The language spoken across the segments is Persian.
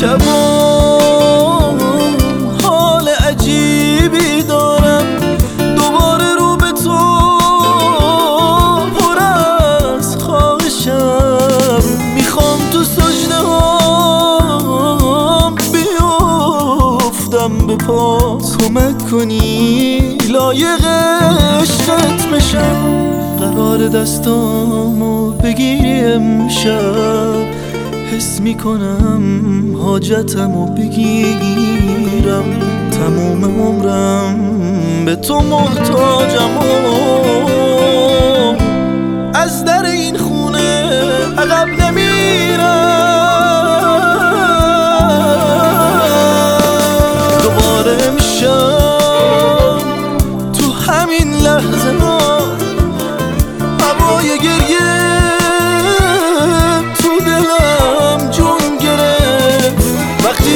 شبا حال عجیبی دارم، دوباره رو به تو پر از خواهشم. میخوام تو سجده هام بیفتم به پات، کمک کنی لایق عشقت بشم. قرار دستامو بگیری امشب، حس میکنم حاجتمو بگیرم. تموم عمرم به تو محتاجم و از در این خونه عقب نمیرم. دوباره امشب تو همین لحظه هوای گریه تو دلم جون گرفت. وقتی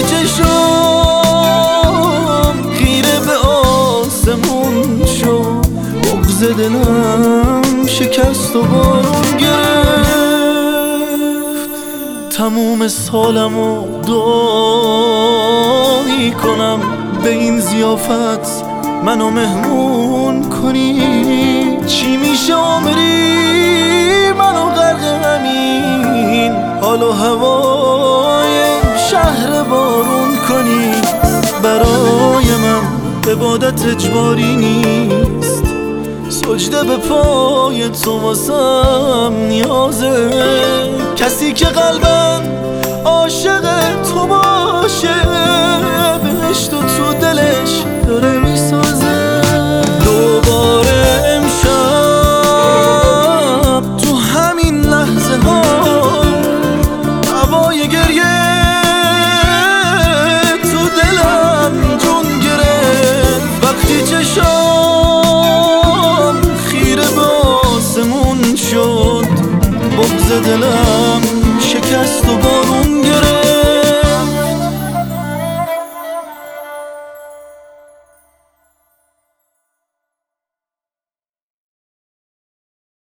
چشم خیره به آسمون شد، بغض دلم شکست و بارون گرفت. تموم سالمو دعا میکنم به این ضیافت منو مهمون کنی. چی میشه عمری منو غرق همین حال و هوای شهر بارون کنی. برای من عبادت اجباری نیست، سجده به پای تو واسم نیازه. کسی که قلبم عاشق تو باشه، بهشت تو دلش داره میسازه.